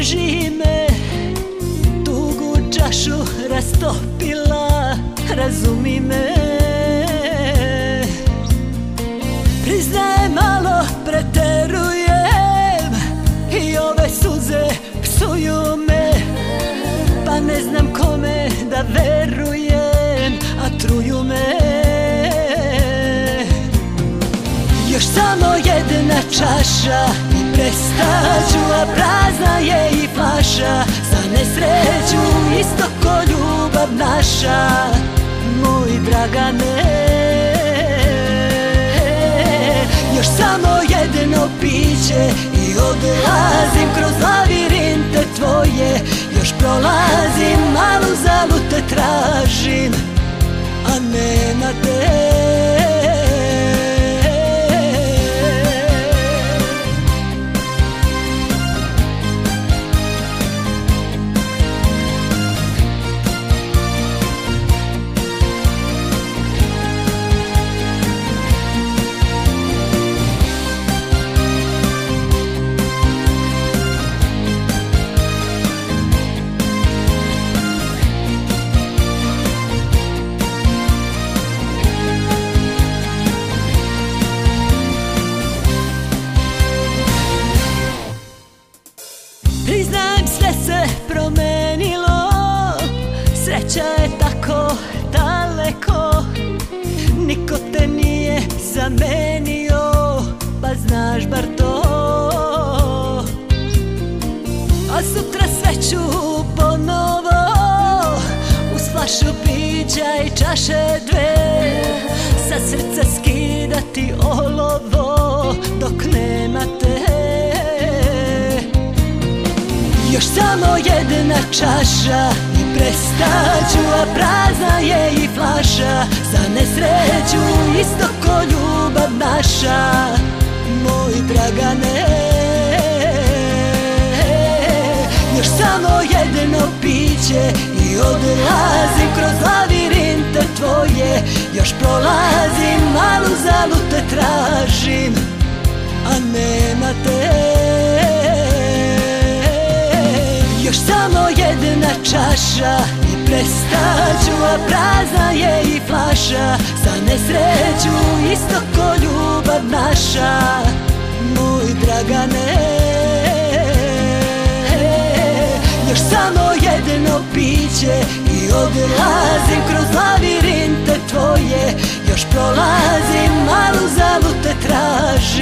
drži me, tugu čašu rastopila, razumi me. Priznajem, malo preterujem i ove suze psuju me, pa ne znam kome da verujem, a truju me. Još samo jedna čaša i prestaću, a prazna je i flaša. Za nesreću isto ko ljubav naša, moj Dragane. Još samo jedno piće i odlazim kroz lavirinte tvoje. Još prolazim, malu zalu te tražim, a nema te. Priznajem, sve se promenilo, sreća je tako daleko. Niko te nije zamenio, pa znaš bar to. A sutra sve ću ponovo, uz flašu pića i čaše dve, sa srca skidati olovo dok nema te. Još samo jedna čaša i prestaću, a prazna je i flaša. Za nesreću isto ko ljubav naša, moj Dragane. Još samo jedno piće i odlazim kroz lavirinte tvoje. Još prolazim, malu zalu te tražim, a nema te. Još samo jedna čaša i prestaću, a prazna je i flaša. Za nesreću isto ko ljubav naša, moj Dragane. Još samo jedno piće i odlazim kroz lavirinte tvoje. Još prolazim, malu zalu te tražim,